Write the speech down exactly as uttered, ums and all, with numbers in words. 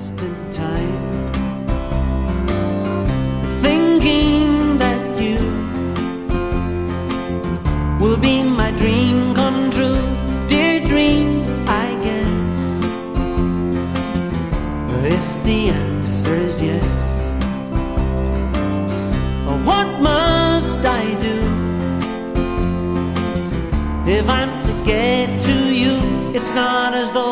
wasted time, thinking that you will be my dream come true. Dear dream, I guess if the answer is yes, what must I do if I'm to get to you? It's not as though